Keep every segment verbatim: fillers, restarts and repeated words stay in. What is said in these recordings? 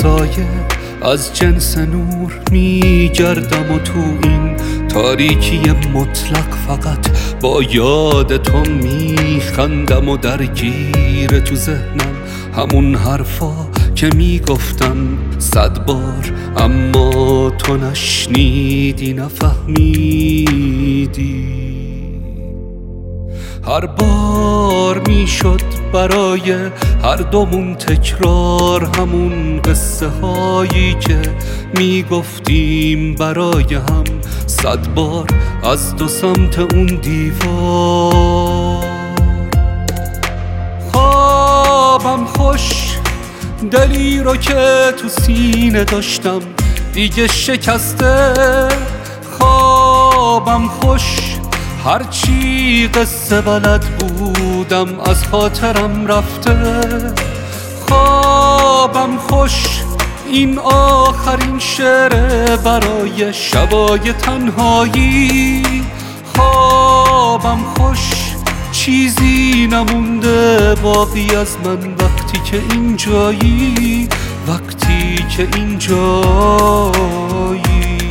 سایه از جنس نور میگردم و تو این تاریکی مطلق فقط با یاد تو میخندم و درگیر تو ذهنم همون حرفا که میگفتم صد بار اما تو نشنیدی نفهمیدی. هر بار میشد برای هر دومون تکرار همون قصه هایی که میگفتیم برای هم صد بار از دو سمت اون دیوار. خوابم خوش دلی رو که تو سینه داشتم دیگه شکسته. خوابم خوش هرچی قصه بلد بودم از خاطرم رفته. خوابم خوش این آخرین شعر برای شبای تنهایی. خوابم خوش چیزی نمونده باقی از من وقتی که اینجایی، وقتی که اینجایی.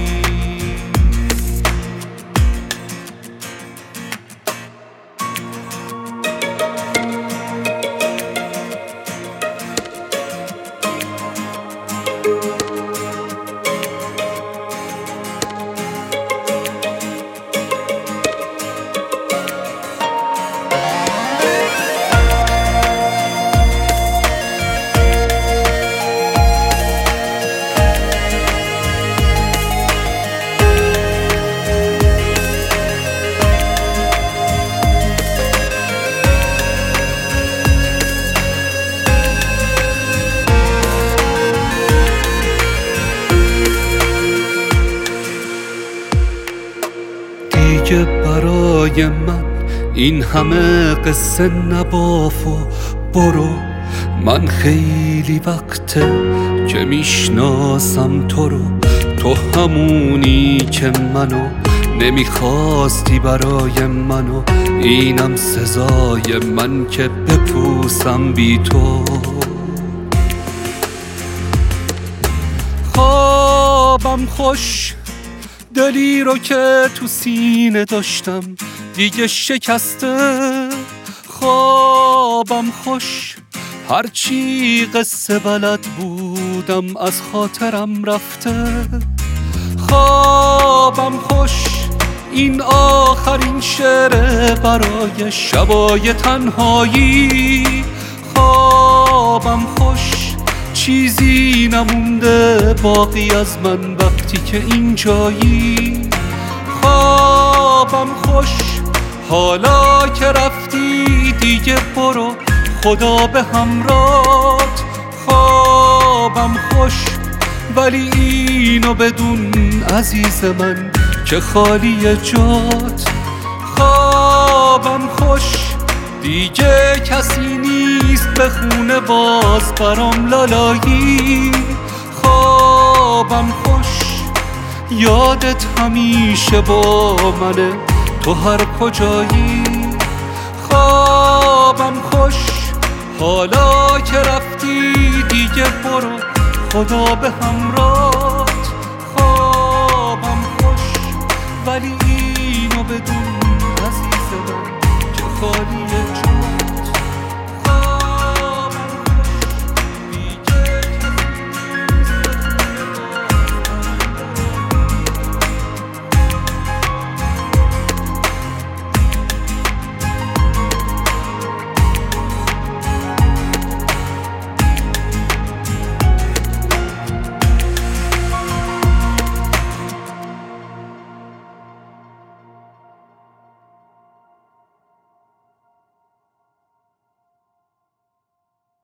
دیگه برای من این همه قصه نباف و برو. من خیلی وقته که میشناسم تو رو، تو همونی که منو نمیخواستی برای منو. اینم سزای من که بپوسم بی تو. خوابم خوش دلی رو که تو سینه داشتم دیگه شکسته. خوابم خوش هرچی قصه بلد بودم از خاطرم رفته. خوابم خوش این آخرین شعر برای شبای تنهایی. خوابم خوش چیزی نمونده باقی از من وقتی که اینجایی. خوابم خوش حالا که رفتی دیگه برو، خدا به همراهت. خوابم خوش ولی اینو بدون عزیز من که خالی جات. خوابم خوش دیگه کسی نیست به خونه باز برام لالایی. خوابم خوش یادت همیشه با منه تو هر کجایی. خوابم خوش حالا که رفتی دیگه برو، خدا به همراه.